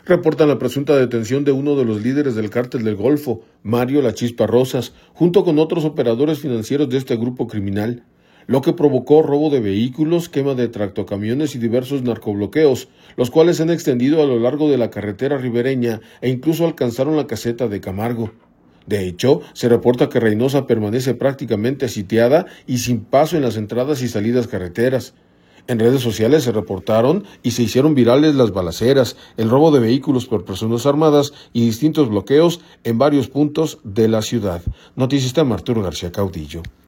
Reportan la presunta detención de uno de los líderes del cártel del Golfo, Mario La Chispa Rosas, junto con otros operadores financieros de este grupo criminal, lo que provocó robo de vehículos, quema de tractocamiones y diversos narcobloqueos, los cuales se han extendido a lo largo de la carretera ribereña e incluso alcanzaron la caseta de Camargo. De hecho, se reporta que Reynosa permanece prácticamente sitiada y sin paso en las entradas y salidas carreteras. En redes sociales se reportaron y se hicieron virales las balaceras, el robo de vehículos por personas armadas y distintos bloqueos en varios puntos de la ciudad. Noticias Arturo García Caudillo.